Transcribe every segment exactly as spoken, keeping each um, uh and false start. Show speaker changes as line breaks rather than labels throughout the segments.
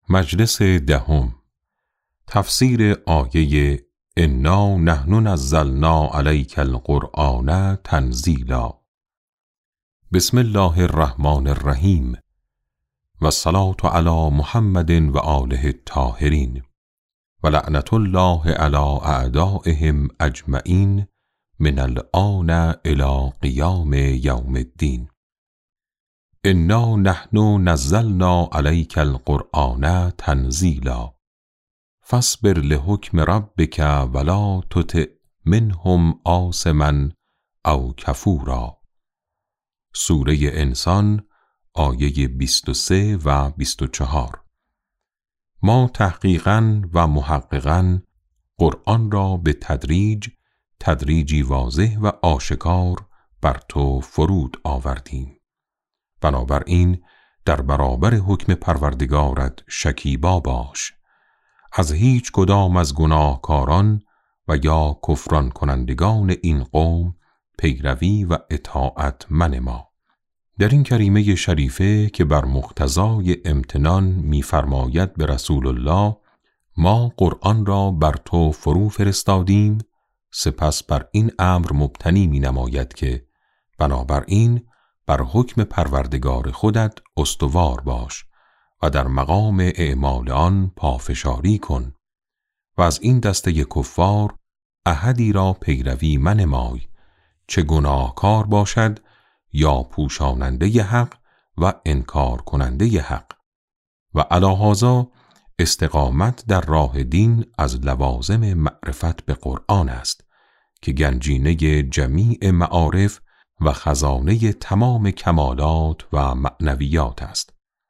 مجلس دهم. تفسیر آیه انا نحن نزلنا علیک القرآن تنزیلا. بسم الله الرحمن الرحیم و الصلاة علی محمد و آله الطاهرین و لعنت الله علی اعدائهم اجمعین من الآن الی قیام یوم الدین. انا نحن نزلنا علیک القرآن تنزیلا فاصبر لحکم ربک ولا تطع منهم آثما او کفورا. سوره انسان آیه بیست و سه و بیست و چهار. ما تحقیقاً و محققاً قرآن را به تدریج تدریجی واضح و آشکار بر تو فرود آوردیم. بنابراین در برابر حکم پروردگارت شکیبا باش. از هیچ کدام از گناهکاران و یا کفران کنندگان این قوم پیروی و اطاعت منما. در این کریمه شریفه که بر مقتضای امتنان می‌فرماید به رسول الله ما قرآن را بر تو فرو فرستادیم، سپس بر این امر مبتنی می‌نماید که بنابراین بر حکم پروردگار خودت استوار باش و در مقام اعمال آن پافشاری کن و از این دسته کفار احدی را پیروی منمای، چه گناهکار باشد یا پوشاننده حق و انکار کننده حق. و علی هذا استقامت در راه دین از لوازم معرفت به قرآن است که گنجینه جمیع معارف و خزانه تمام کمالات و معنویات است.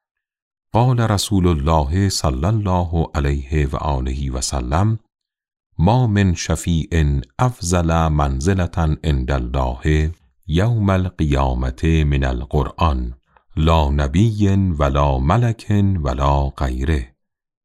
قال رسول الله صلی الله علیه و آله و سلم ما من شفیع افضل منزلة عند الله یوم القیامة من القرآن لا نبی ولا ملک ولا غیره.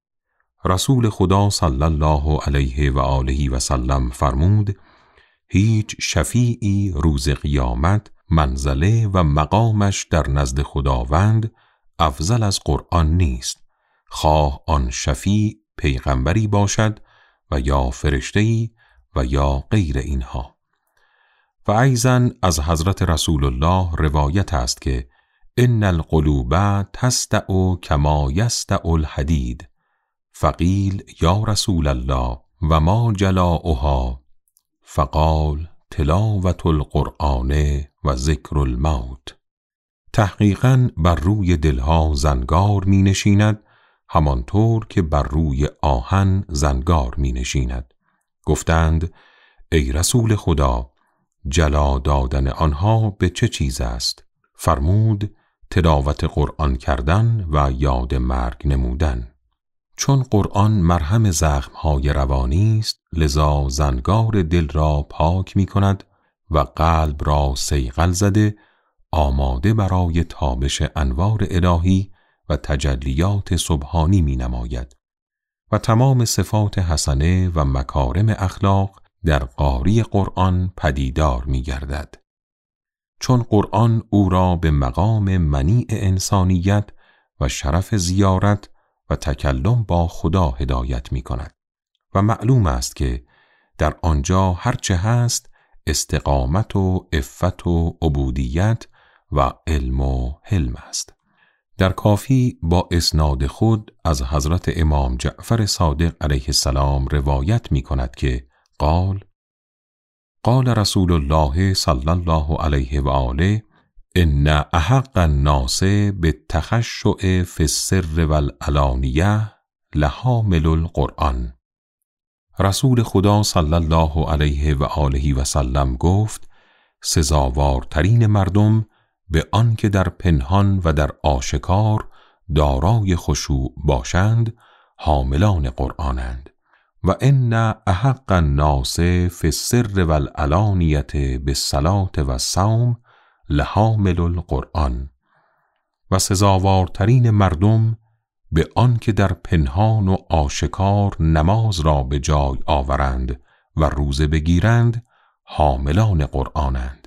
رسول خدا صلی الله علیه و آله و سلم فرمود هیچ شفیعی روز قیامت منزله و مقامش در نزد خداوند افضل از قرآن نیست، خواه آن شفیع پیغمبری باشد و یا فرشته‌ای و یا غیر اینها. و ایضاً از حضرت رسول الله روایت است که ان القلوب تستع کما یستع الحدید. فقیل یا رسول الله و ما جلاؤها؟ فقال تلاوت القرآن و ذکر الموت. تحقیقاً بر روی دلها زنگار می نشیند همانطور که بر روی آهن زنگار می نشیند. گفتند ای رسول خدا جلا دادن آنها به چه چیز است؟ فرمود تلاوت قرآن کردن و یاد مرگ نمودن. چون قرآن مرهم زخمهای روانی است لذا زنگار دل را پاک می کند و قلب را صیقل زده آماده برای تابش انوار الهی و تجلیات سبحانی می نماید و تمام صفات حسنه و مکارم اخلاق در قاری قرآن پدیدار می گردد. چون قرآن او را به مقام منیع انسانیت و شرف زیارت و تکلم با خدا هدایت می کند و معلوم است که در آنجا هرچه هست استقامت و عفت و عبودیت و علم و حلم است. در کافی با اسناد خود از حضرت امام جعفر صادق علیه السلام روایت می کند که قال قال رسول الله صلی الله علیه و آله ان احق الناس بالتخشع فی السر والعلانیه لحامل القرآن. رسول خدا صلی الله علیه و آله و سلم گفت سزاوارترین مردم به آن که در پنهان و در آشکار دارای خشوع باشند حاملان قرآنند و ان احق الناس فی السر والعلانیه بالصلاة و الصوم لحامل القرآن. و سزاوارترین مردم به آن که در پنهان و آشکار نماز را به جای آورند و روزه بگیرند حاملان قرآنند.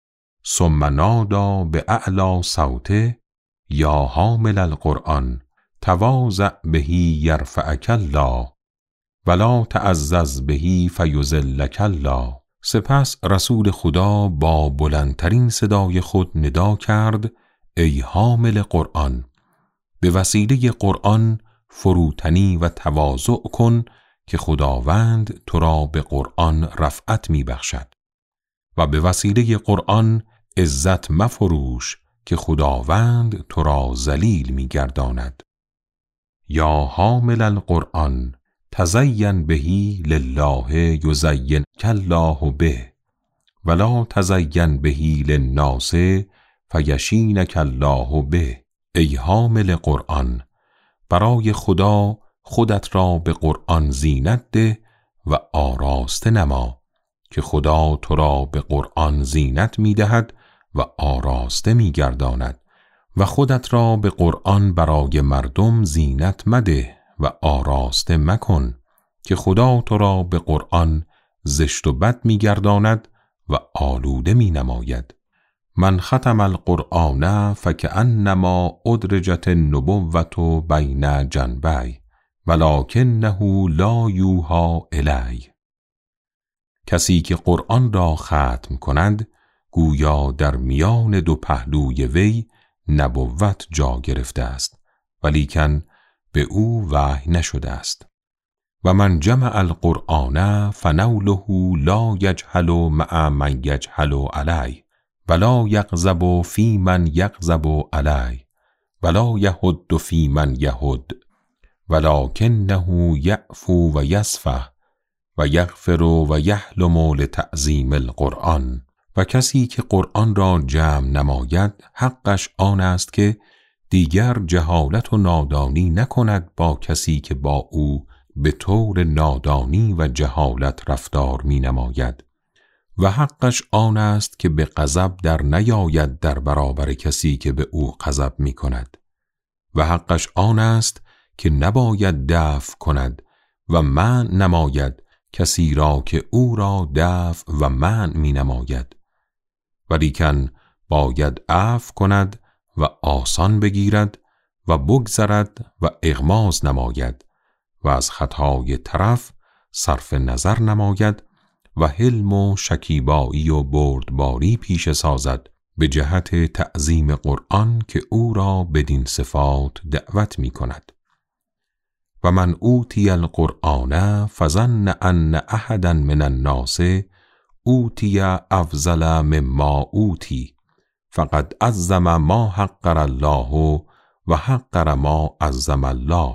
ثم نادا به اعلی صوته یا حامل القرآن تواضع بهی یرفعک الله ولا تعزز بهی فیذلک الله. سپس رسول خدا با بلندترین صدای خود ندا کرد: ای حامل قرآن، به وسیله قرآن فروتنی و تواضع کن که خداوند تو را به قرآن رفعت می بخشد، و به وسیله قرآن عزت مفروش که خداوند تو را ذلیل می گرداند. یا حامل القرآن تزین بهی لله یزینک الله به ولا تزین بهی للناس فیشینک الله به. ای حامل قرآن، برای خدا خودت را به قرآن زینت ده و آراسته نما که خدا تو را به قرآن زینت می دهد و آراسته می گرداند، و خودت را به قرآن برای مردم زینت مده و آراسته مکن که خدا تو را به قرآن زشت و بد می گرداند و آلوده می نماید. من ختم القرآن فکأنما ادرجت النبوة بین جنبی ولکنه لا یوحی الی. کسی که قرآن را ختم کند گویا در میان دو پهلوی وی نبوت جا گرفته است، ولیکن به او وحی نشده است. و من جمع القرآن فنوله لا یجهل مع من یجهل علی ولا یغضب فی من یغضب علی ولا یحد فی من یحد ولکنه یعفو و یصفح و یغفر و یحلم لتعظیم القرآن. و کسی که قرآن را جمع نماید حقش آن است که دیگر جهالت و نادانی نکند با کسی که با او به طور نادانی و جهالت رفتار می نماید، و حقش آن است که به غضب در نیاید در برابر کسی که به او غضب می کند، و حقش آن است که نباید دفع کند و منع نماید کسی را که او را دفع و منع می نماید، ولیکن باید عفو کند و آسان بگیرد و بگذرد و اغماض نماید و از خطای طرف صرف نظر نماید و حلم و شکیبایی و بردباری پیش سازد به جهت تعظیم قرآن که او را بدین صفات دعوت می کند. و من اوتی القرآن فظن ان احدا من الناس اوتی افضل مما اوتی فقد عظم ما حقر الله و حقر ما عظم الله.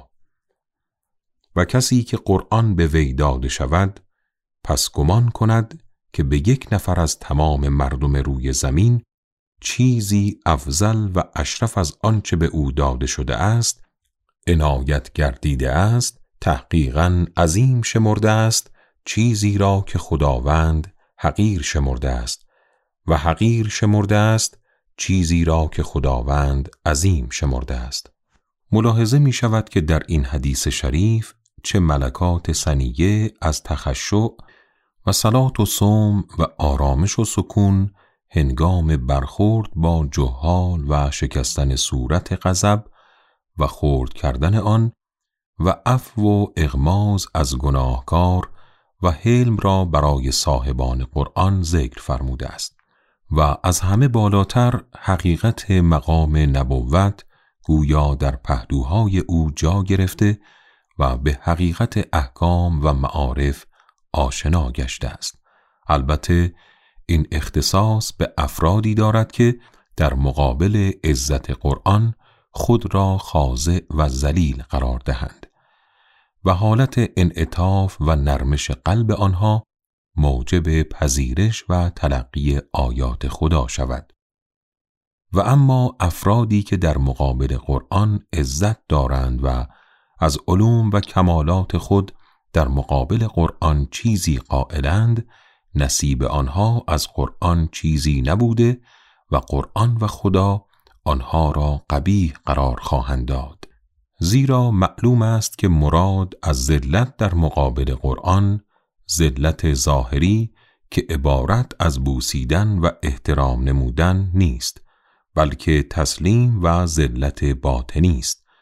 و کسی که قرآن به وی داده شود پس گمان کند که به یک نفر از تمام مردم روی زمین چیزی افضل و اشرف از آنچه به او داده شده است عنایت گردیده است، تحقیقاً عظیم شمرده است چیزی را که خداوند حقیر شمرده است، و حقیر شمرده است چیزی را که خداوند عظیم شمرده است. ملاحظه می شود که در این حدیث شریف چه ملکات ثنیه از تخشع و صلات و صوم و آرامش و سکون هنگام برخورد با جهال و شکستن صورت غضب و خرد کردن آن و عفو و اغماض از گناهکار و حلم را برای صاحبان قرآن ذکر فرموده است. و از همه بالاتر حقیقت مقام نبوت گویا در پهلوهای او جا گرفته و به حقیقت احکام و معارف آشنا گشته است. البته این اختصاص به افرادی دارد که در مقابل عزت قرآن خود را خاضع و ذلیل قرار دهند و حالت انعطاف و نرمش قلب آنها موجب پذیرش و تلقی آیات خدا شود. و اما افرادی که در مقابل قرآن عزت دارند و از علوم و کمالات خود در مقابل قرآن چیزی قائلند، نصیب آنها از قرآن چیزی نبوده و قرآن و خدا آنها را قبیح قرار خواهند داد. زیرا معلوم است که مراد از ذلت در مقابل قرآن ذلت ظاهری که عبارت از بوسیدن و احترام نمودن نیست، بلکه تسلیم و ذلت باطنی است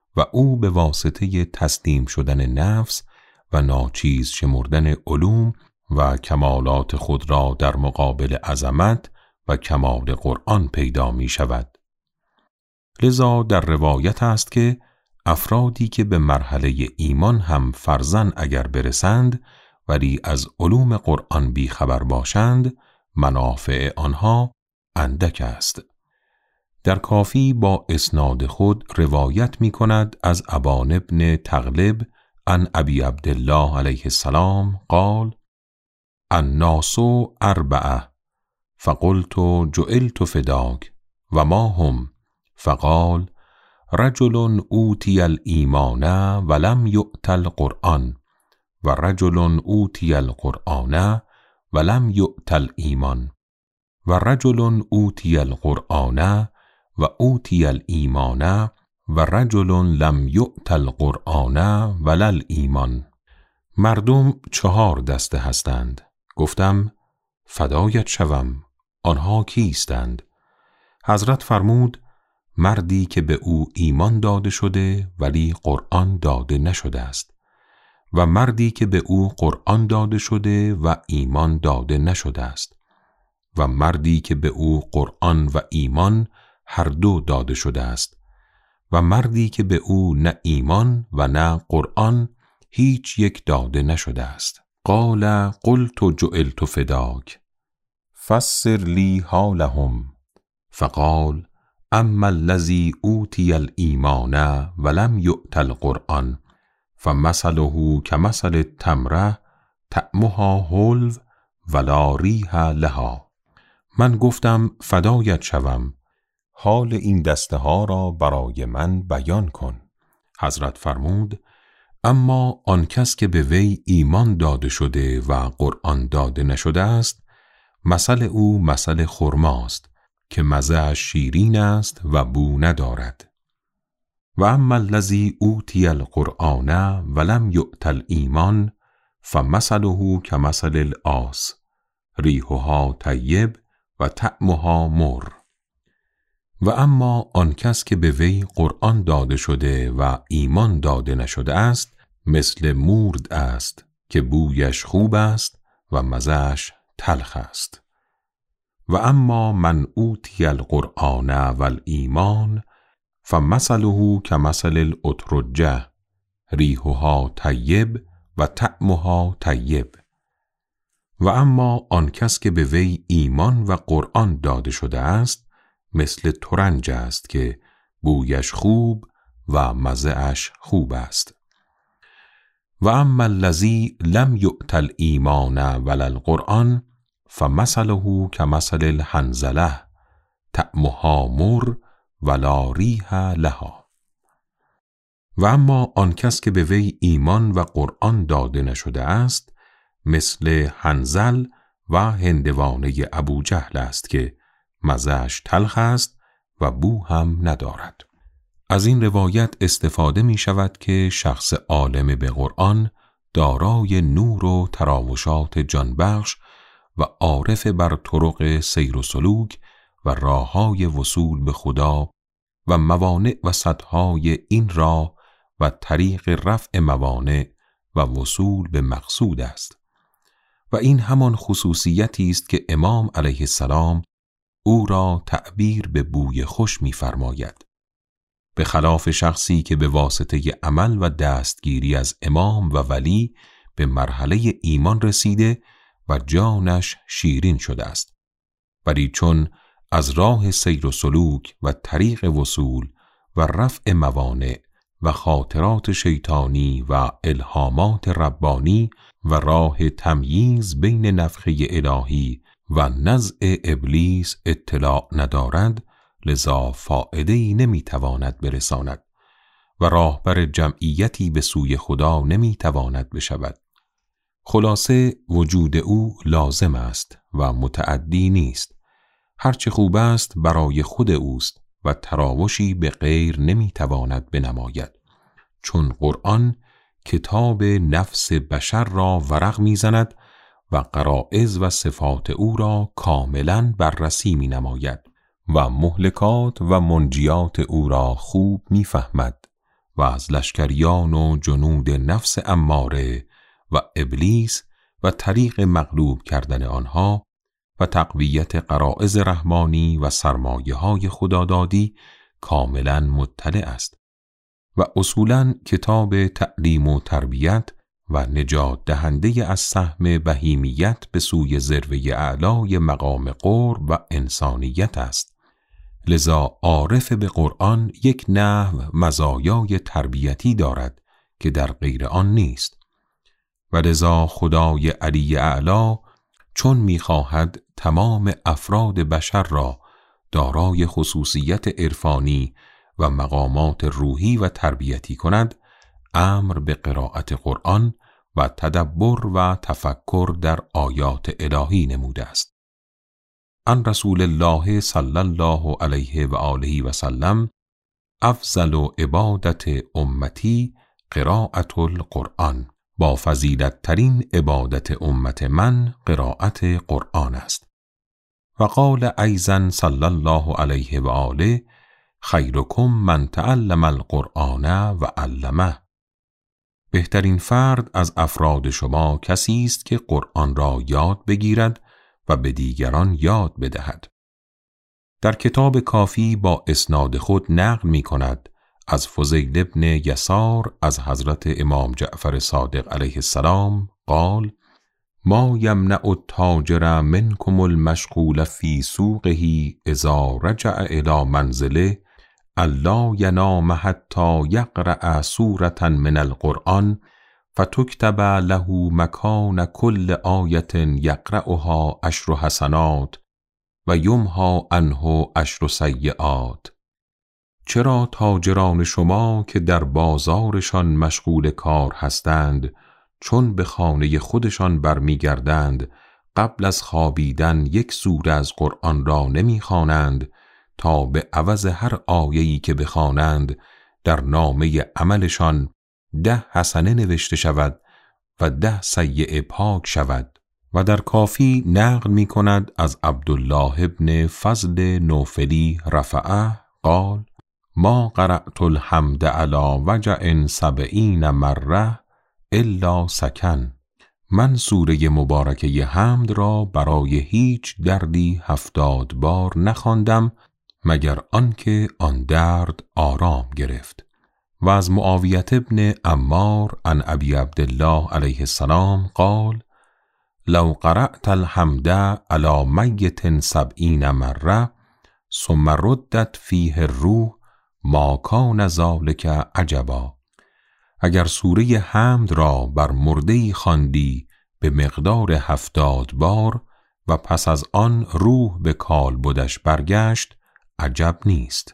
و او به واسطه تسلیم شدن نفس و ناچیز شمردن علوم و کمالات خود را در مقابل عظمت و کمال قرآن پیدا می شود. لذا در روایت است که افرادی که به مرحله ایمان هم فرضاً اگر برسند ولی از علوم قرآن بیخبر باشند، منافع آنها اندک است. در کافی با اسناد خود روایت می کند از ابان ابن تغلب عن ابی عبدالله علیه السلام قال: الناس اربعه فقلت جعلت فداک و ما هم؟ فقال: رجل اوتی الایمان ولم یؤت القرآن و رجل اوتی القرآن ولم یؤت الایمان و رجل اوتی القرآن و اوتی الایمان و رجل لم یؤت القرآن ولا الایمان. مردم چهار دسته هستند. گفتم فدایت شوم، آنها کیستند؟ حضرت فرمود: مردی که به او ایمان داده شده ولی قرآن داده نشده است و مردی که به او قرآن داده شده و ایمان داده نشده است و مردی که به او قرآن و ایمان هر دو داده شده است و مردی که به او نه ایمان و نه قرآن هیچ یک داده نشده است. قال قلت جعلت فداک فسر لی حالهم. فقال: اما الذی اوتی الایمان ولم یؤت القرآن فمثله کمثل التمره طعمها حلو ولا ریح لها. من گفتم فدایت شوم، حال این دسته ها را برای من بیان کن. حضرت فرمود: اما آن کس که به وی ایمان داده شده و قرآن داده نشده است، مثل او مثل خرماست که مزه شیرین است و بو ندارد. و اما الذی اوتی القرآن ولم یؤت الایمان فمثله کمثل العاص ریحها طیب و طعمها مر. و اما آن کس که به وی قرآن داده شده و ایمان داده نشده است، مثل مورد است که بویش خوب است و مزه‌اش تلخ است. و اما من اوتی القرآن و الایمان فمثله کمثل الاترجه ریحها طیب و طعمها طیب. و اما آن کس که به وی ایمان و قرآن داده شده است، مثل ترنج است که بویش خوب و مزه‌اش خوب است. و اما الذی لم یؤت الایمان ولا القرآن فمثله کمثل الحنظله طعمها مر ولا ریح لها. و اما آن کس که به وی ایمان و قرآن داده نشده است، مثل حنظل و هندوانه ابوجهل است که مزه‌اش تلخ است و بو هم ندارد. از این روایت استفاده می شود که شخص عالم به قرآن دارای نور و تراوشات جانبخش و عارف بر طرق سیر و سلوک و راههای وصول به خدا و موانع و سدهای این راه و طریق رفع موانع و وصول به مقصود است. و این همان خصوصیتی است که امام علیه السلام او را تعبیر به بوی خوش می فرماید، به خلاف شخصی که به واسطه عمل و دستگیری از امام و ولی به مرحله ایمان رسیده و جانش شیرین شده است، ولی چون از راه سیر و سلوک و طریق وصول و رفع موانع و خاطرات شیطانی و الهامات ربانی و راه تمییز بین نفخه الهی و نزع ابلیس اطلاع ندارد، لذا فائده‌ای نمیتواند برساند و راهبر جمعیتی به سوی خدا نمیتواند بشود. خلاصه وجود او لازم است و متعدی نیست. هرچه خوب است برای خود اوست و تراوشی به غیر نمیتواند بنماید، چون قرآن کتاب نفس بشر را ورق میزند و غرایز و صفات او را کاملا بررسی می نماید و مهلکات و منجیات او را خوب می فهمد و از لشکریان و جنود نفس اماره و ابلیس و طریق مغلوب کردن آنها و تقویت غرایز رحمانی و سرمایه های خدادادی کاملا مطلع است و اصولاً کتاب تعلیم و تربیت و نجات دهنده از سهم بهیمیت به سوی ذروه اعلای مقام قرب و انسانیت است. لذا عارف به قرآن یک نحو مزایای تربیتی دارد که در غیر آن نیست و لذا خدای علی اعلی چون می‌خواهد تمام افراد بشر را دارای خصوصیت عرفانی و مقامات روحی و تربیتی کند، امر به قرائت قرآن و تدبر و تفکر در آیات الهی نموده است. عن رسول الله صلی الله علیه و آله و سلم افضل عبادت امتی قرائت القرآن، با فضیلت ترین عبادت امت من قرائت قرآن است. و قال ایضا صلی الله علیه و آله خیرکم من تعلم القرآن و علمه، بهترین فرد از افراد شما کسی است که قرآن را یاد بگیرد و به دیگران یاد بدهد. در کتاب کافی با اسناد خود نقل می کند از فضیل ابن یسار از حضرت امام جعفر صادق علیه السلام قال ما یمنع التاجر منکم المشغول فی سوقه اذا رجع الی منزله الا ینام حتی یقرأ سورة من القرآن فتکتب له مکان کل آیة یقرأها عشر حسنات و یمحی عنه عشر سیئات. چرا تاجران شما که در بازارشان مشغول کار هستند چون به خانه خودشان برمیگردند قبل از خوابیدن یک سوره از قرآن را نمیخوانند تا به عوض هر آیه‌ای که بخوانند در نامه عملشان ده حسنه نوشته شود و ده سیئه پاک شود. و در کافی نقل می کند از عبدالله ابن فضل نوفلی رفعه قال ما قرأت الحمد علی وجع سبعین مره الا سکن، من سوره مبارکه حمد را برای هیچ دردی هفتاد بار نخواندم مگر آنکه آن درد آرام گرفت. و از معاویة ابن عمار عن ابی عبدالله علیه السلام قال لو قرأت الحمد علی میت سبعین مره ثم ردت فیه الروح ما کان ذلک عجبا، اگر سوره حمد را بر مرده‌ای خواندی به مقدار هفتاد بار و پس از آن روح به کالبدش برگشت عجب نیست.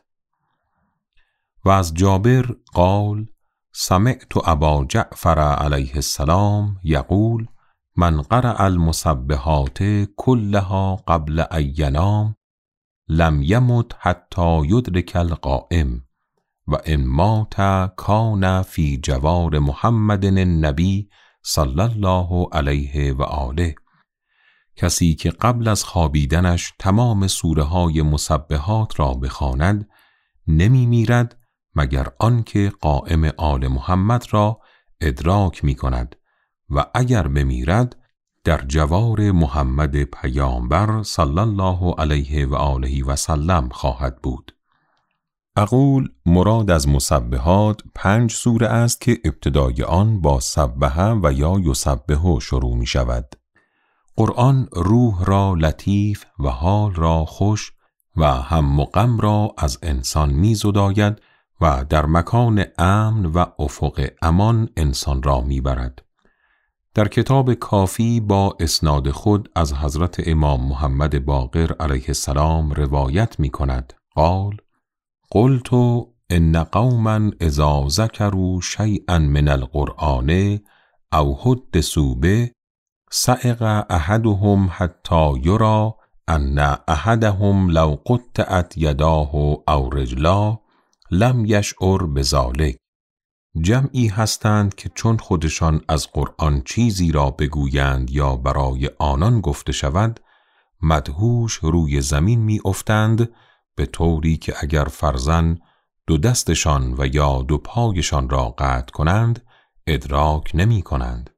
و از جابر قال سمعت ابا جعفر علیه السلام یقول من قرأ المسبحات كلها قبل ان ینام لم یمت حتی یدرک القائم و ان مات کان فی جوار محمد النبی صلی الله علیه و آله. کسی که قبل از خوابیدنش تمام سوره های مسبحات را بخواند نمی میرد مگر آنکه قائم آل محمد را ادراک می کند و اگر بمیرد در جوار محمد پیامبر صلی الله علیه و آله و سلم خواهد بود. اقول مراد از مسبحات پنج سوره است که ابتدای آن با سبح و یا یسبح شروع می شود. قرآن روح را لطیف و حال را خوش و هم و غم را از انسان می زداید و در مکان امن و افق امان انسان را می برد. در کتاب کافی با اسناد خود از حضرت امام محمد باقر علیه السلام روایت می کند قال قلت ان قوما اذا ذکروا شیئا من القرآن او حدثوا به صعق احدهم حتی یرى ان احدهم لو قطعت یداه او رجلاه لم یشعر بذلک. جمعی هستند که چون خودشان از قرآن چیزی را بگویند یا برای آنان گفته شود مدهوش روی زمین می افتند به طوری که اگر فرزن دو دستشان و یا دو پایشان را قطع کنند ادراک نمی کنند.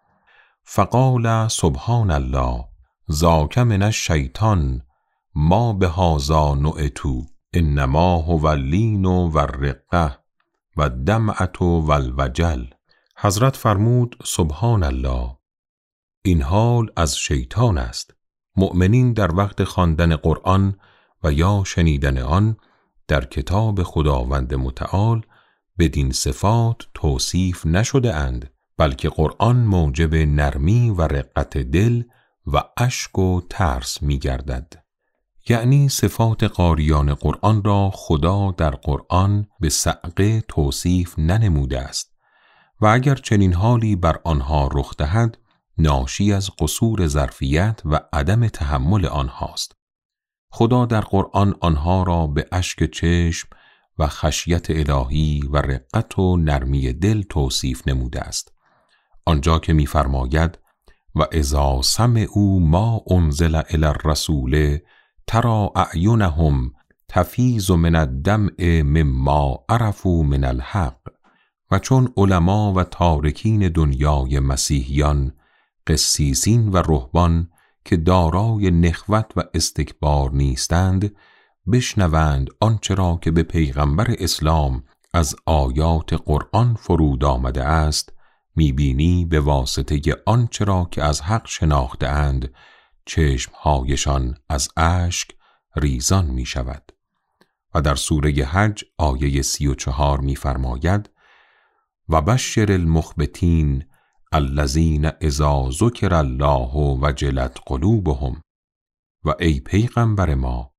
فقال سبحان الله ذاک من الشیطان ما بهذا نعتو انما هو اللین و الرقه و الدمعة و الوجل. حضرت فرمود سبحان الله، این حال از شیطان است. مؤمنین در وقت خواندن قرآن و یا شنیدن آن در کتاب خداوند متعال بدین صفات توصیف نشده اند، بلکه قرآن موجب نرمی و رقت دل و اشک و ترس می گردد. یعنی صفات قاریان قرآن را خدا در قرآن به صعقه توصیف ننموده است و اگر چنین حالی بر آنها رخ دهد ناشی از قصور ظرفیت و عدم تحمل آنهاست. خدا در قرآن آنها را به اشک چشم و خشیت الهی و رقت و نرمی دل توصیف نموده است. آنجا که می‌فرماید و اذا سمعوا ما انزل الی الرسول تری اعینهم تفیض من الدمع مما عرفوا من الحق، و چون علما و تارکین دنیای مسیحیان، قسیسین و رهبان که دارای نخوت و استکبار نیستند بشنوند آنچه را که به پیغمبر اسلام از آیات قرآن فرود آمده است، میبینی به واسطه آنچه را که از حق شناخته اند چشمهایشان از اشک ریزان می شود. و در سوره حج آیه سی و چهار می فرماید و بشر المخبتین الذین اذا ذکر الله وجلت قلوبهم. و ای پیغمبر ما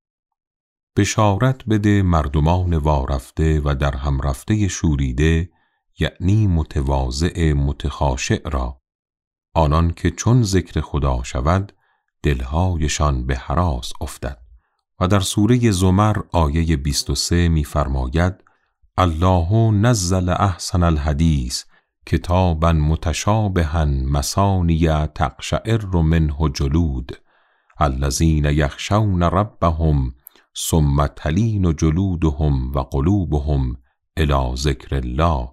بشارت بده مردمان وارفته و در هم رفته شوریده، یعنی متواضع متخاشع را، آنان که چون ذکر خدا شود دلهایشان به هراس افتد. و در سوره زمر آیه بیست و سه می فرماید الله نزل احسن الحدیث کتابا متشابها مثانی تقشعر منه جلود الذین یخشون ربهم ثم تلین جلودهم و قلوبهم الی ذکر الله.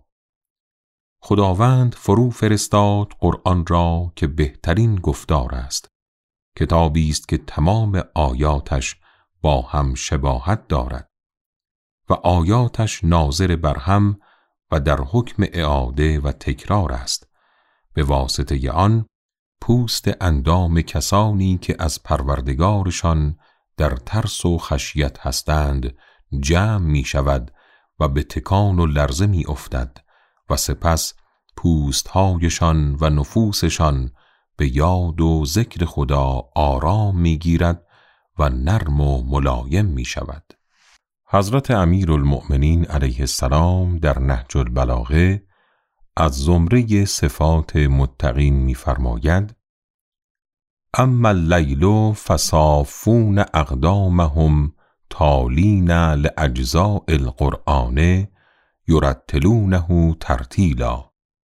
خداوند فرو فرستاد قرآن را که بهترین گفتار است، کتابی است که تمام آیاتش با هم شباهت دارد و آیاتش ناظر بر هم و در حکم اعاده و تکرار است. به واسطه آن پوست اندام کسانی که از پروردگارشان در ترس و خشیت هستند جمع می شود و به تکان و لرزه می افتد و سپس پوستهایشان و نفوسشان به یاد و ذکر خدا آرام می گیرد و نرم و ملایم می شود. حضرت امیرالمؤمنین علیه السلام در نهج البلاغه از زمره صفات متقین می فرماید اما اللیل فصافون اقدامهم تالین لاجزاء القرآن یرتلونه ترتیلا.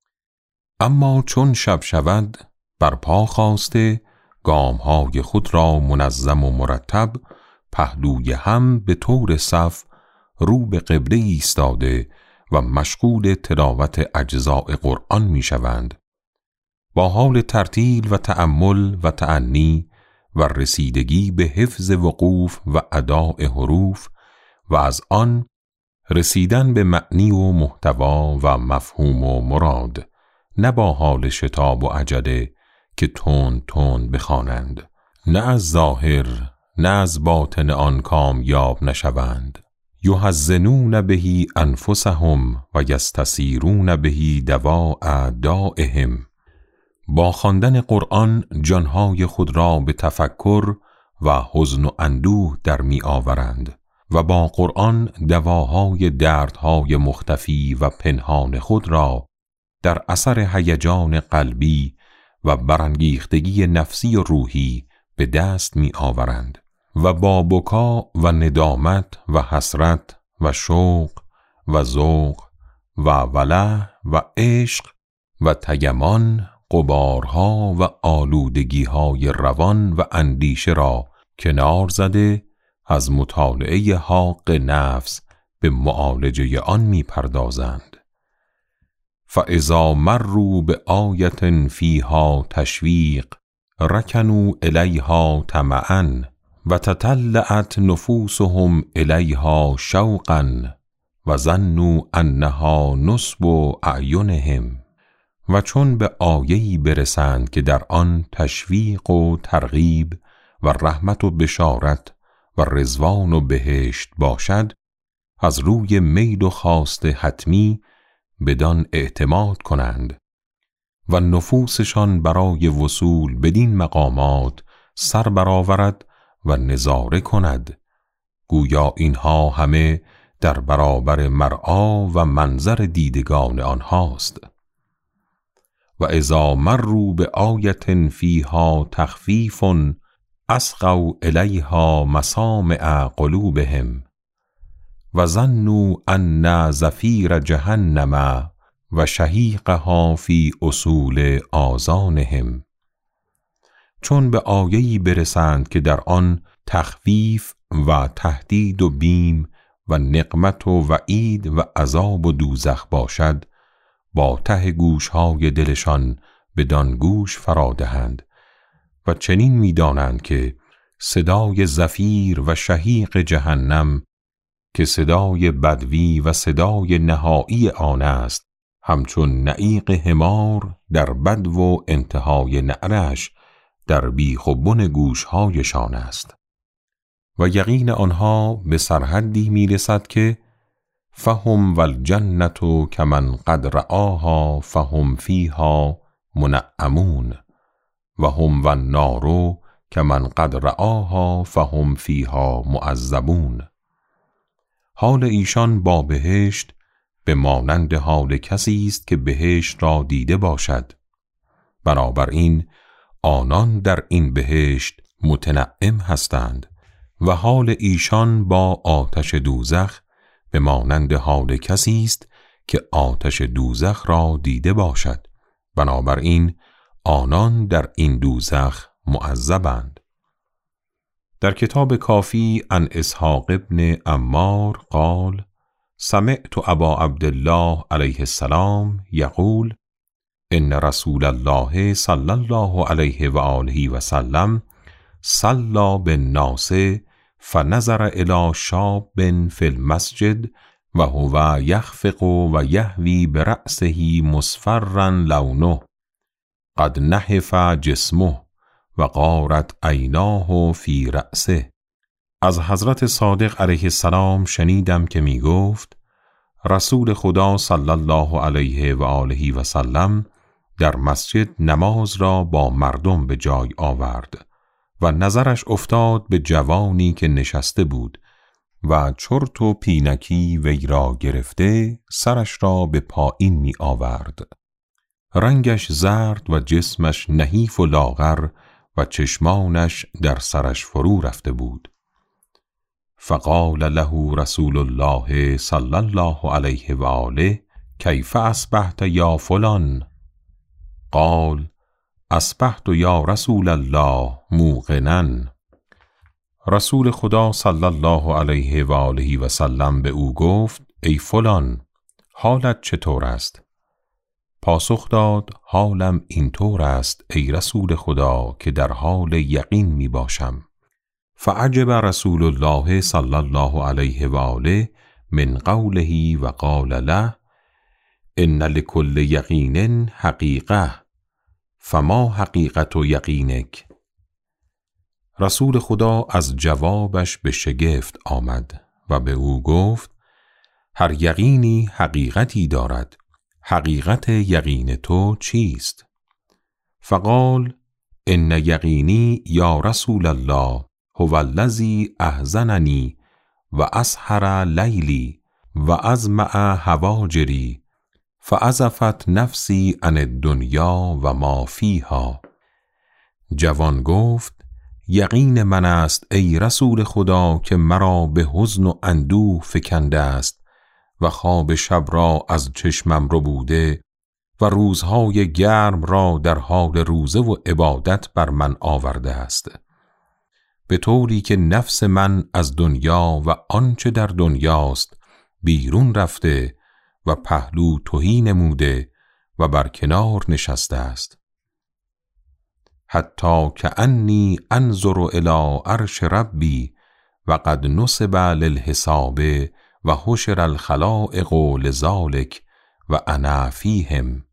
اما چون شب شود برپا خواسته گامهای خود را منظم و مرتب پهلوی هم به طور صف رو به قبله ایستاده و مشغول تلاوت اجزاء قرآن می شوند، با حال ترتیل و تأمل و تأنی و رسیدگی به حفظ وقوف و اداء حروف و از آن رسیدن به معنی و محتوا و مفهوم و مراد، نه با حال شتاب و عجله که تند تند بخوانند، نه از ظاهر نه از باطن آن کامیاب نشوند. یحزنون بهی انفسهم و یستثیرون بهی دواء دائهم. با خواندن قرآن جانهای خود را به تفکر و حزن و اندوه در می آورند و با قرآن دواهای دردهای مختفی و پنهان خود را در اثر هیجان قلبی و برانگیختگی نفسی و روحی به دست می آورند و با بکا و ندامت و حسرت و شوق و ذوق و وله و عشق و تیمان غبارها و آلودگی‌های روان و اندیشه را کنار زده از مطالعه حق نفس به معالجه آن می پردازند. فاذا مروا بآیة فیها تشویق رکنوا الیها طمعا و تطلعت نفوسهم الیها شوقا و ظنوا انها نصب اعینهم. و چون به آیه‌ای برسند که در آن تشویق و ترغیب و رحمت و بشارت و رضوان و بهشت باشد، از روی میل و خواست حتمی بدان اعتماد کنند و نفوسشان برای وصول بدین مقامات سر برآورد و نظاره کند، گویا اینها همه در برابر مرعا و منظر دیدگان آنهاست. و اذا مروا بآیة فیها تخفیف اصغوا الیها مسامع قلوبهم و ظنوا ان زفیر جهنم و شهیقها فی اصول آذانهم. چون به آیه‌ای برسند که در آن تخفیف و تهدید و بیم و نقمت و وعید و عذاب و دوزخ باشد، با ته گوشهای دلشان بدان گوش فرادهند و چنین می‌دانند که صدای زفیر و شهیق جهنم که صدای بدوی و صدای نهایی آن است، همچون نعیق حمار در بدو و انتهای نعرش در بیخ و بن گوشهایشان است. و یقین آنها به سرحدی میرسد که فهم والجنة کمن قد رآها فهم فیها منعمون و هم والنار کمن قد رآها فهم فیها معذبون. حال ایشان با بهشت به مانند حال کسی است که بهشت را دیده باشد. بنابراین آنان در این بهشت متنعم هستند و حال ایشان با آتش دوزخ به مانند حال کسی است که آتش دوزخ را دیده باشد. بنابراین آنان در این دوزخ معذبند. در کتاب کافی عن اسحاق ابن عمار قال سمعت ابا عبدالله علیه السلام یقول ان رسول الله صلی الله علیه و آله و سلم صلی بالناس فنظر الی شاب فی المسجد و هو یخفق و یهوی برأسه مصفرا لونه قد نحف جسمه و غارت عیناه فی رأسه. از حضرت صادق علیه السلام شنیدم که می گفت رسول خدا صلی الله علیه و آله و سلم در مسجد نماز را با مردم به جای آورد و نظرش افتاد به جوانی که نشسته بود و چرت و پینکی وی را گرفته سرش را به پایین می آورد. رنگش زرد و جسمش نحیف و لاغر و چشمانش در سرش فرو رفته بود. فقال له رسول الله صلی الله علیه و آله کیف اصبحت یا فلان؟ قال اصبحت یا رسول الله موقنا. رسول خدا صلی الله علیه و آله و سلم به او گفت ای فلان، حالت چطور است؟ پاسخ داد حالم اینطور است ای رسول خدا که در حال یقین می باشم. فعجب رسول الله صلی الله علیه و آله من قوله و قال له ان لکل یقین حقیقه فما حقیقت یقینک. رسول خدا از جوابش به شگفت آمد و به او گفت هر یقینی حقیقتی دارد، حقیقت یقین تو چیست؟ فقال ان یقینی یا رسول الله هو الذی احزننی و اسهر لیلی و ازمع هواجری فعزفت نفسی عن الدنیا و ما فیها. جوان گفت یقین من است ای رسول خدا که مرا به حزن و اندوه فکنده است و خواب شب را از چشمم ربوده و روزهای گرم را در حال روزه و عبادت بر من آورده است، به طوری که نفس من از دنیا و آنچه در دنیاست بیرون رفته و پهلو تهی نموده و بر کنار نشسته است. حتی کأنی انظر الی عرش ربی و قد نصب للحساب و حشر الخلائق لذلک و انا فیهم.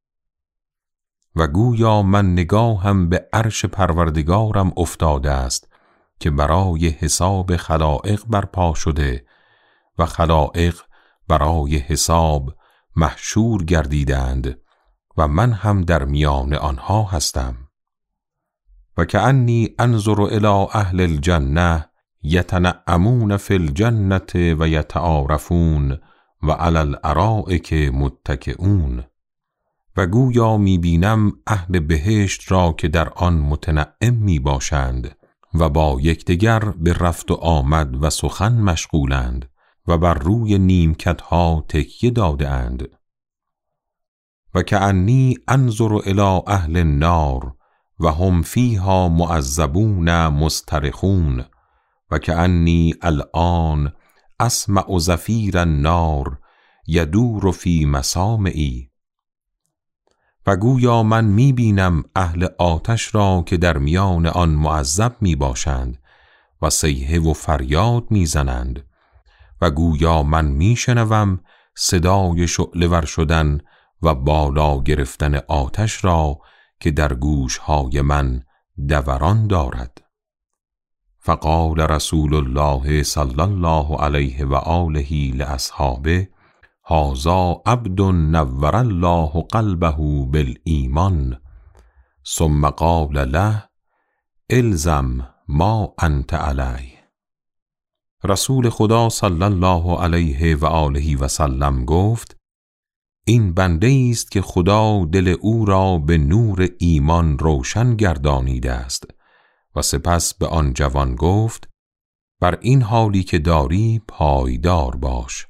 و گویا من نگاهم به عرش پروردگارم افتاده است که برای حساب خلائق برپا شده و خلائق برای حساب محشور گردیدند و من هم در میان آنها هستم. و کأنی انظر الی اهل الجنه یتنعمون فی الجنة و یتعارفون و علی الارائک متکئون. و گویا می بینم اهل بهشت را که در آن متنعم می باشند و با یکدیگر به رفت و آمد و سخن مشغولند و بر روی نیمکتها تکیه داده اند. و کأنی انظر الی اهل النار و هم فیها معذبون مسترخون و کأنی الآن اسمع زفیر النار یدور فی مسامعی. و گویا من می بینم اهل آتش را که در میان آن معذب می باشند و صیحه و فریاد می زنند و گویا من می شنوم صدای شعله ور شدن و بالا گرفتن آتش را که در گوشهای من دوران دارد. فقال رسول الله صلی الله علیه و آله لاصحابه هذا عبد نور الله قلبه بالایمان ثم قال له الزم ما انت علیه. رسول خدا صلی الله علیه و آله و سلم گفت این بنده است که خدا دل او را به نور ایمان روشن گردانیده است. و سپس به آن جوان گفت بر این حالی که داری پایدار باش.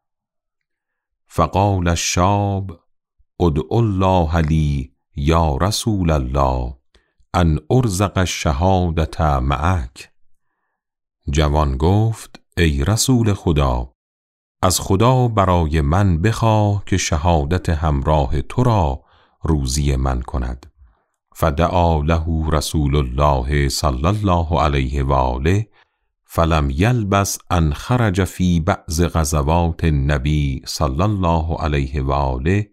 فقال الشاب ادعو الله لی یا رسول الله ان ارزق الشهادة معک. جوان گفت ای رسول خدا از خدا برای من بخواه که شهادت همراه تو را روزی من کند. فدعا له رسول الله صلی الله علیه و آله فلم یلبس ان خرج فی بعض غزوات النبی صلی الله علیه و آله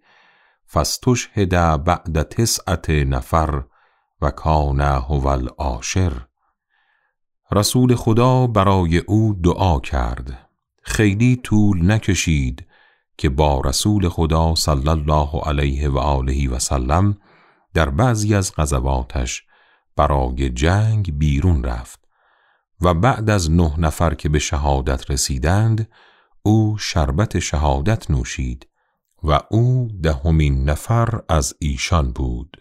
فاستشهد بعد تسعة نفر و کان هو العاشر. رسول خدا برای او دعا کرد. خیلی طول نکشید که با رسول خدا صلی الله علیه و آله و سلم در بعضی از غزواتش برای جنگ بیرون رفت و بعد از نه نفر که به شهادت رسیدند او شربت شهادت نوشید و او دهمین نفر از ایشان بود.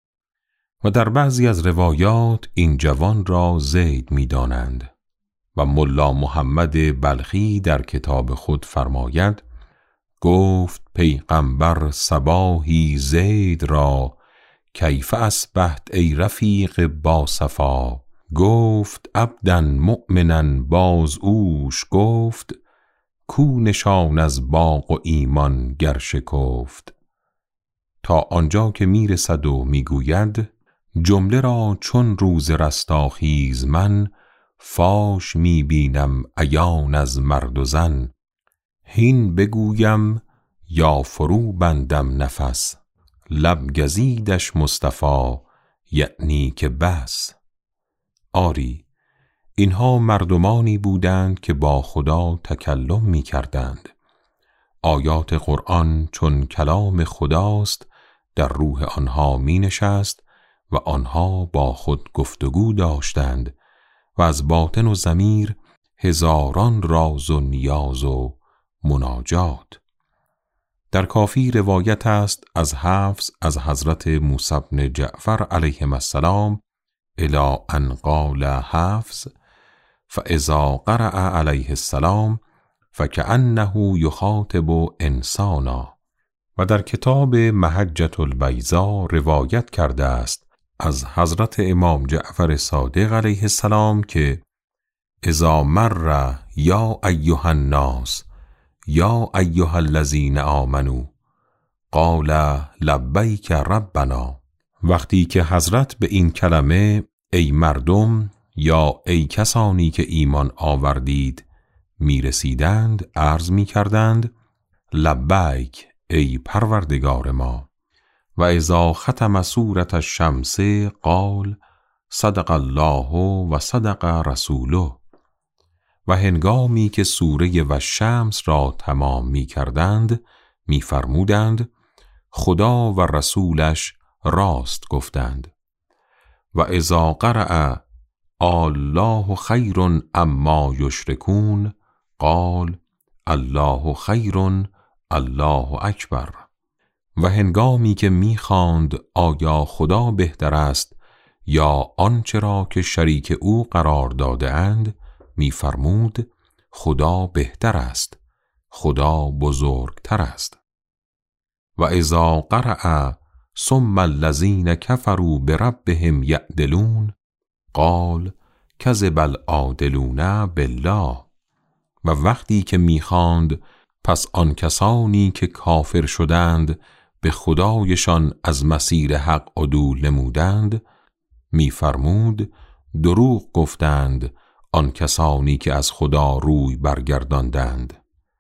و در بعضی از روایات این جوان را زید می دانند و ملا محمد بلخی در کتاب خود فرماید گفت پیغمبر صباحی زید را کیف اصبحت ای رفیق با صفا. گفت عبدا مؤمنا باز اوش گفت کو نشان از باغ و ایمان گر شکفت. تا آنجا که میرسد و میگوید جمله را چون روز رستاخیز من فاش میبینم عیان از مرد و زن. هین بگویم یا فرو بندم نفس لب گزیدش مصطفی یعنی که بس. آری اینها مردمانی بودند که با خدا تکلم می کردند. آیات قرآن چون کلام خداست در روح آنها می نشست و آنها با خود گفتگو داشتند و از باطن و ضمیر هزاران راز و نیاز و مناجات. در کافی روایت است از حفص از حضرت موسی بن جعفر علیه السلام الی ان قال حفص فاذا قرأ علیه السلام فکأنه یخاطب انسانا. و در کتاب محجة البیضا روایت کرده است از حضرت امام جعفر صادق علیه السلام که اذا مر یا ایها الناس یا ایها الذین آمنوا قال لبیک ربنا. وقتی که حضرت به این کلمه ای مردم یا ای کسانی که ایمان آوردید می رسیدند عرض می کردند لبیک ای پروردگار ما. و اذا ختم سورة الشمس قال صدق الله و صدق رسوله. و هنگامی که سوره و شمس را تمام می کردند می فرمودند خدا و رسولش راست گفتند. و اذا قرأ الله خیر اما یشرکون قال الله خیر الله اکبر. و هنگامی که می خواند آیا خدا بهتر است یا آنچه را که شریک او قرار داده اند می فرمود خدا بهتر است، خدا بزرگتر است. و اذا قرأ ثم الذین کفروا بربهم یعدلون قال کذب العادلون بالله. و وقتی که می‌خواند پس آن کسانی که کافر شدند به خدایشان از مسیر حق عدول نمودند می‌فرمود دروغ گفتند آن کسانی که از خدا روی برگرداندند.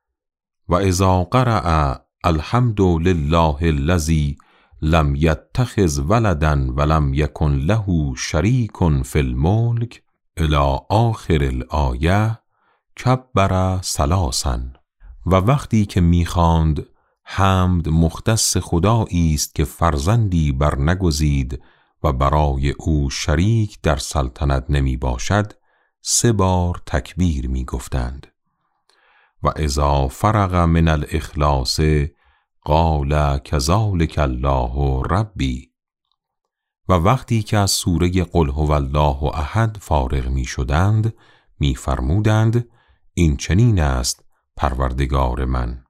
و اذا قرأ الحمد لله الذی لم یتخذ ولدا ولم یکن له شریک فی الملک الی آخر الآیه کبر ثلاثا. و وقتی که می‌خواند حمد مختص خدایی است که فرزندی بر نگزید و برای او شریک در سلطنت نمی باشد سه بار تکبیر می گفتند. و اذا فرغ من الاخلاص قال کذلک الله ربی. و وقتی که از سوره قل هو الله احد فارغ می شدند می فرمودند این چنین است پروردگار من.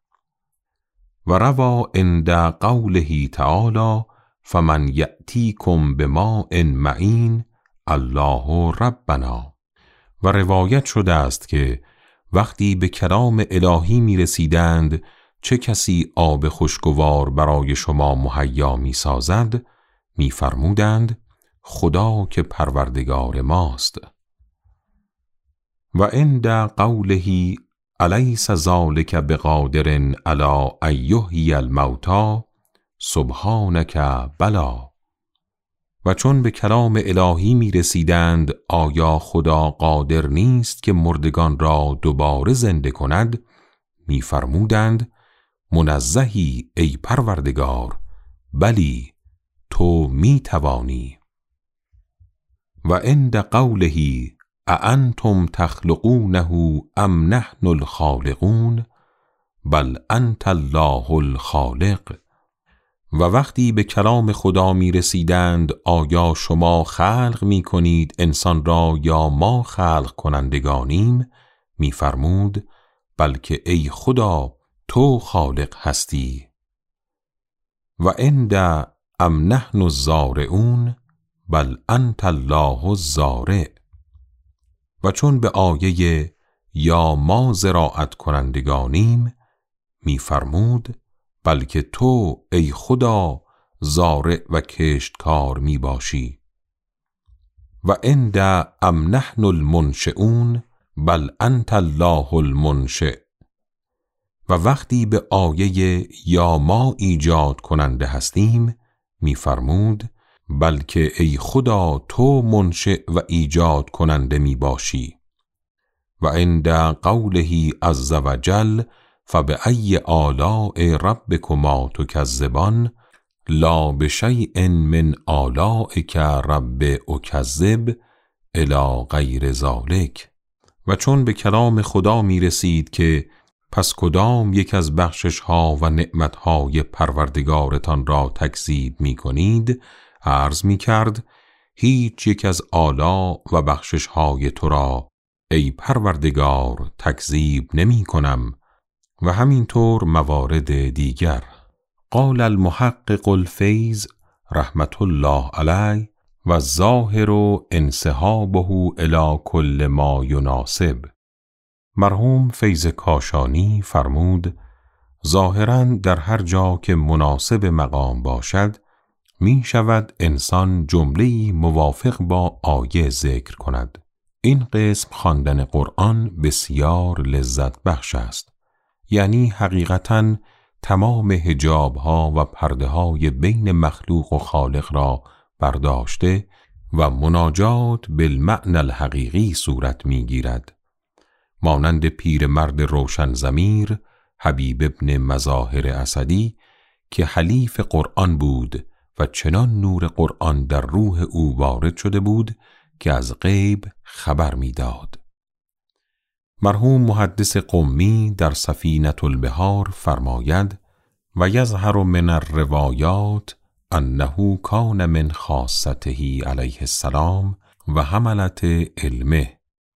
و روا عند قوله تعالی فمن یأتیکم بماء معین الله ربنا. و روایت شده است که وقتی به کلام الهی می رسیدند چه کسی آب خوشگوار برای شما مهیا می سازد می فرمودند خدا که پروردگار ماست. و عند قوله الیس ذلک بقادر علی ان یحیی الموتی سبحانک بلی. و چون به کلام الهی می رسیدند آیا خدا قادر نیست که مردگان را دوباره زنده کند می فرمودند منزهی ای پروردگار بلی تو می توانی. و عند قوله اانتم تخلقونه ام نحن الخالقون بل انت الله الخالق. و وقتی به کلام خدا می رسیدند آیا شما خلق می کنید انسان را یا ما خلق کنندگانیم می فرمود بلکه ای خدا تو خالق هستی. و عند ام نحن الزارعون بل انت الله الزارع. و چون به آیه یا ما زراعت کنندگانیم می فرمود بلکه تو ای خدا زارع و کشتکار می باشی. و عند ام نحن المنشئون بل انت الله المنشئ. و وقتی به آیه یا ما ایجاد کننده هستیم می فرمود بلکه ای خدا تو منشئ و ایجاد کننده می باشی. و عند قوله عز وجل فبأی آلاء ربکما تکذبان لا بشیء من آلائک رب اکذب الی غیر ذلک. و چون به کلام خدا می رسید که پس کدام یک از بخشش ها و نعمت های پروردگارتان را تکذیب می کنید عرض می کرد هیچ یک از آلا و بخشش های تو را ای پروردگار تکذیب نمی کنم. و همینطور موارد دیگر. قال المحقق الفیض رحمت الله علیه و الظاهر انسحابه الی کل ما یناسب. مرحوم فیض کاشانی فرمود ظاهراً در هر جا که مناسب مقام باشد می شود انسان جمله‌ای موافق با آیه ذکر کند. این قسم خواندن قرآن بسیار لذت بخش است. یعنی حقیقتاً تمام حجاب‌ها و پرده‌های بین مخلوق و خالق را برداشته و مناجات بالمعنی الحقیقی صورت می‌گیرد. مانند پیرمرد روشن ضمیر حبیب ابن مظاهر اسدی که حلیف قرآن بود و چنان نور قرآن در روح او وارد شده بود که از غیب خبر می‌داد. مرحوم محدث قمی در سفینة البحار فرماید و یظهر من الروایات انه کان من خاصته علیه السلام و حملت علمه.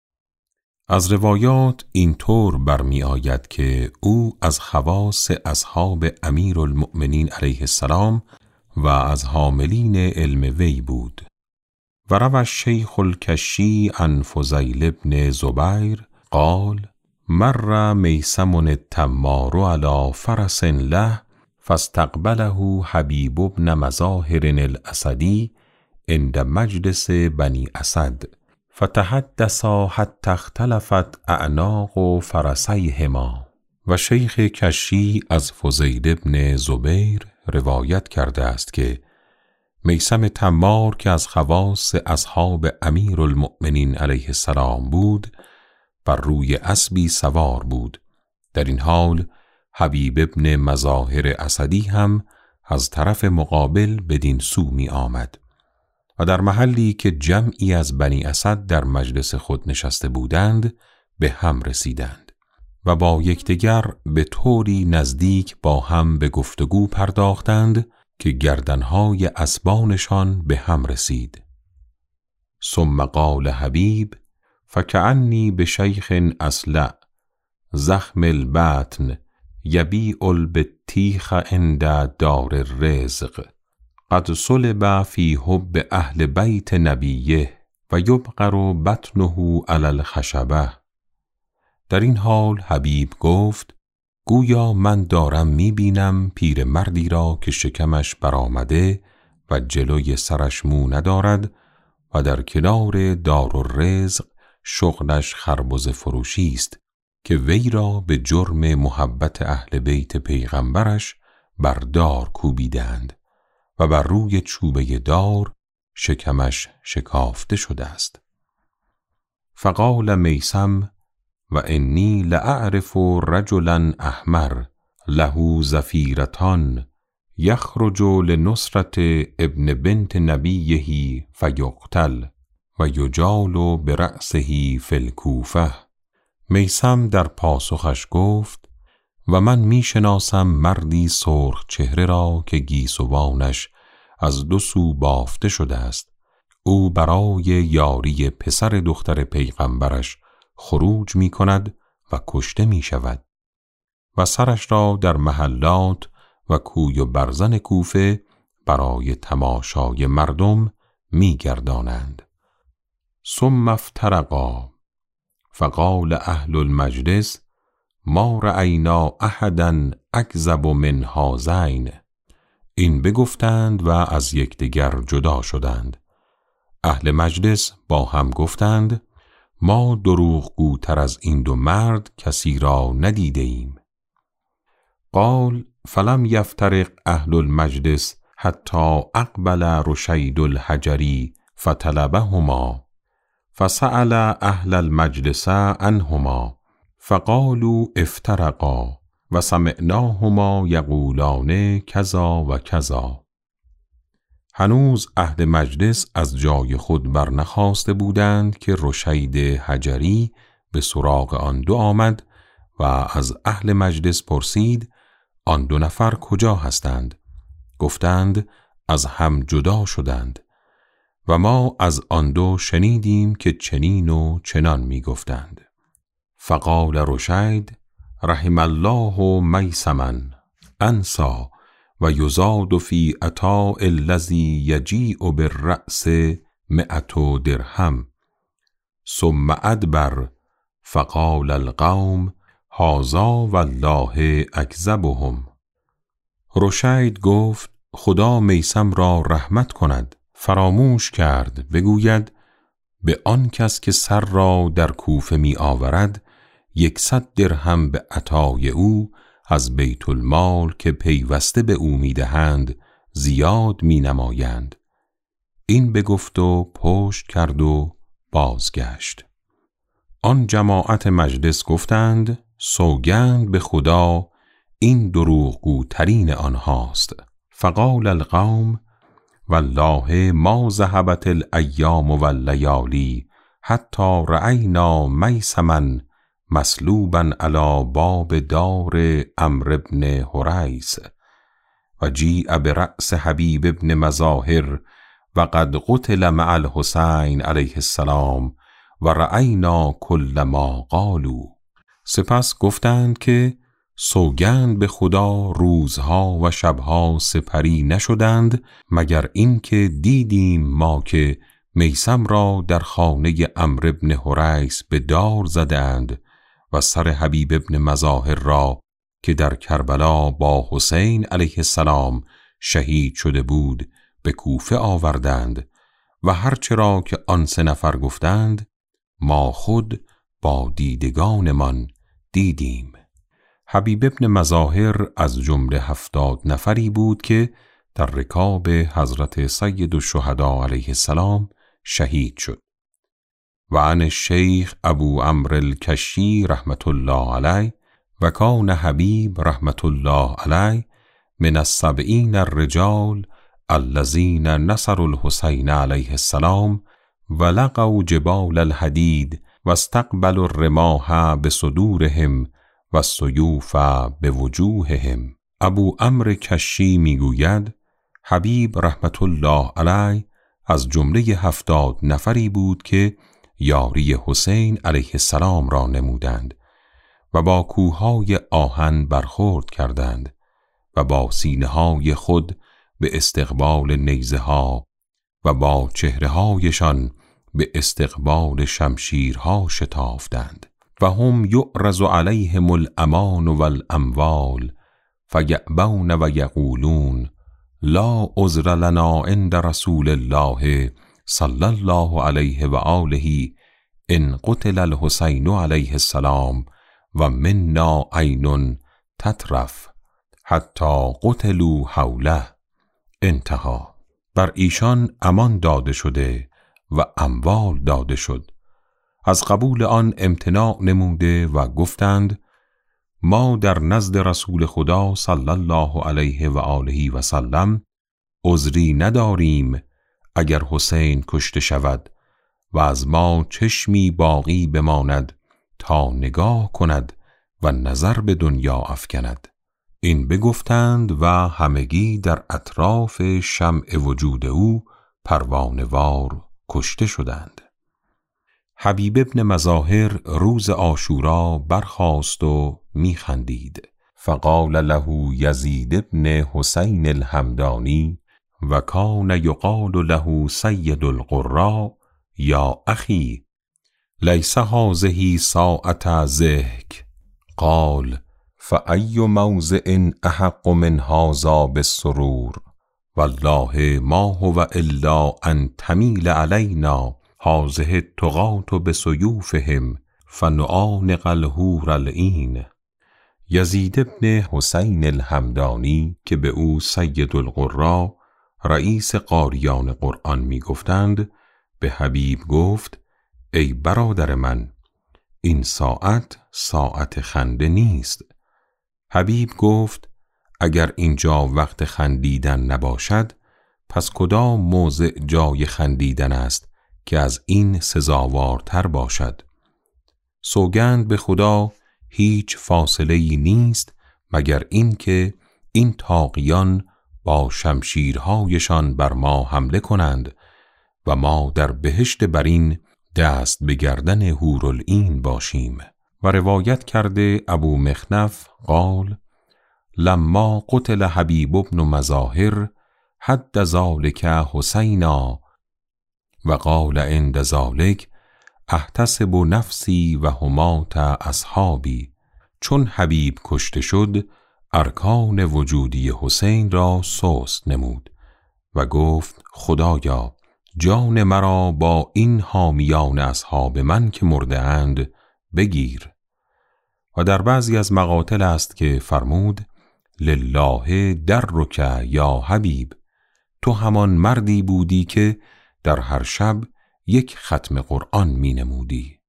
از روایات این طور برمی آید که او از خواص اصحاب امیرالمؤمنین علیه السلام و از حاملین علم وی بود. و روى الشیخ الکشی عن فضیل بن زبیر قال مر میثم التمار علی فرس له فاستقبله حبیب بن مظاهر الاسدی عند مجلس بنی اسد فتحدثا حتی اختلفت اعناق فرسیهما. و شیخ کشی از فضیل بن زبیر روایت کرده است که میثم تمار که از خواص اصحاب امیرالمؤمنین علیه السلام بود بر روی اسبی سوار بود. در این حال حبیب ابن مظاهر اسدی هم از طرف مقابل بدین سو می آمد و در محلی که جمعی از بنی اسد در مجلس خود نشسته بودند به هم رسیدند و با یکدیگر به طوری نزدیک با هم به گفتگو پرداختند که گردنهای اسبانشان به هم رسید. ثم قال حبیب فکأنی بشیخ اصلع زخم البطن یبیع البطیخ عند دار الرزق قد صلب فی حب اهل بیت نبیه و یبقر بطنه علی الخشبه. در این حال حبیب گفت گویا من دارم می بینم پیر مردی را که شکمش برآمده و جلوی سرش مو ندارد و در کنار دارالرزق شغلش خربزه فروشی است که وی را به جرم محبت اهل بیت پیغمبرش بر دار کوبیدند و بر روی چوبه دار شکمش شکافته شده است. فقال میثم و انی لأعرف رجلا احمر له زفیرتان یخرج لنصرت ابن بنت نبیه فیقتل و یجال برأسه فی الکوفه. میثم در پاسخش گفت و من می شناسم مردی سرخ چهره را که گیسوانش از دو سو بافته شده است. او برای یاری پسر دختر پیغمبرش خروج می کند و کشته می شود و سرش را در محلات و کوی و برزن کوفه برای تماشای مردم می گردانند. ثم افترقا فقال اهل المجلس ما رأینا احدا اکذب من هذین. این بگفتند و از یکدیگر جدا شدند. اهل مجلس با هم گفتند ما دروغگوتر از این دو مرد کسی را ندیده ایم. قال فلم یفترق اهل المجلس حتی اقبل رشید الحجری فطلبهما فسأل اهل المجلس عنهما فقالوا افترقا و سمعناهما یقولان کذا و کذا. هنوز اهل مجلس از جای خود برنخاسته بودند که رشید حجری به سراغ آن دو آمد و از اهل مجلس پرسید آن دو نفر کجا هستند؟ گفتند از هم جدا شدند و ما از آن دو شنیدیم که چنین و چنان می گفتند. فقال رشید رحم الله میثما انسا و یزاد فی عطاء الذی یجیء بالرأس مئة درهم ثم ادبر فقال القوم هذا والله اکذبهم. رشید گفت خدا میثم را رحمت کند، فراموش کرد بگوید به آن کس که سر را در کوفه می آورد یکصد درهم به عطای او از بیت المال که پیوسته به او می دهند زیاد می نمایند. این بگفت و پشت کرد و بازگشت. آن جماعت مجلس گفتند سوگند به خدا این دروغگوترین آنهاست. فقال القوم والله ما ذهبت الایام واللیالی حتی رأینا میثما مسلوبا علی باب دار عمرو بن حریث و جیء برأس حبیب بن مظاهر و قد قتل مع الحسین علیه السلام و رأینا کل ما قالوا. سپس گفتند که سوگند به خدا روزها و شبها سپری نشدند مگر اینکه دیدیم ما که میثم را در خانه عمرو بن حریث به دار زدند و سر حبیب بن مظاهر را که در کربلا با حسین علیه السلام شهید شده بود به کوفه آوردند و هرچرا که آن سه نفر گفتند ما خود با دیدگانمان دیدیم. حبیب بن مظاهر از جمله هفتاد نفری بود که در رکاب حضرت سید الشهدا علیه السلام شهید شد. و عن الشیخ ابو عمرو الکشی رحمت الله علیه و کان حبیب رحمت الله علیه من السبعین الرجال الذین نصروا الحسین علیه السلام و لقوا جبال الحدید و استقبلوا الرماح بصدورهم و السیوف به وجوههم. ابو عمرو کشی میگوید حبیب رحمت الله علیه از جمله هفتاد نفری بود که یاری حسین علیه السلام را نمودند و با کوههای آهن برخورد کردند و با سینه های خود به استقبال نیزه ها و با چهره هایشان به استقبال شمشیرها شتافتند. و هم یعرض علیهم الامان والاموال فیأبون و یقولون لا عذر لنا عند رسول الله صلی الله علیه و آله ان قتل الحسین علیه السلام و منا عین تطرف حتی قتلوا حوله. انتهى. بر ایشان امان داده شده و اموال داده شد. از قبول آن امتناع نموده و گفتند ما در نزد رسول خدا صلی الله علیه و آله و سلم عذری نداریم اگر حسین کشته شود و از ما چشمی باقی بماند تا نگاه کند و نظر به دنیا افکند. این بگفتند و همگی در اطراف شمع وجود او پروانه‌وار کشته شدند. حبیب ابن مظاهر روز عاشورا برخاست و میخندید. فقال له یزید ابن حسین الحمدانی و کان یقال له سید القراء یا اخی لیس هذه ساعة ضحک. قال فأی موضع احق من هذا بالسرور والله ما هو الا ان تمیل علینا هذه الطغاة بسیوفهم فنعانق الحور العین. یزید ابن حسین الحمدانی که به او سید القراء رئیس قاریان قرآن می گفتند به حبیب گفت ای برادر من این ساعت ساعت خنده نیست. حبیب گفت اگر اینجا وقت خندیدن نباشد پس کدام موضع جای خندیدن است که از این سزاوارتر باشد؟ سوگند به خدا هیچ فاصله‌ای نیست مگر این که این طاغیان با شمشیرهایشان بر ما حمله کنند و ما در بهشت برین دست به گردن حورالعین باشیم. و روایت کرده ابو مخنف قال لما قتل حبیب بن مظاهر حد ذلك حسینا و قال عند ذلك احتسب نفسی و همات اصحابی. چون حبیب کشته شد ارکان وجودی حسین را سست نمود و گفت خدایا جان مرا با این حامیان اصحاب من که مرده اند بگیر. و در بعضی از مقاتل است که فرمود لله درک یا حبیب، تو همان مردی بودی که در هر شب یک ختم قرآن می نمودی.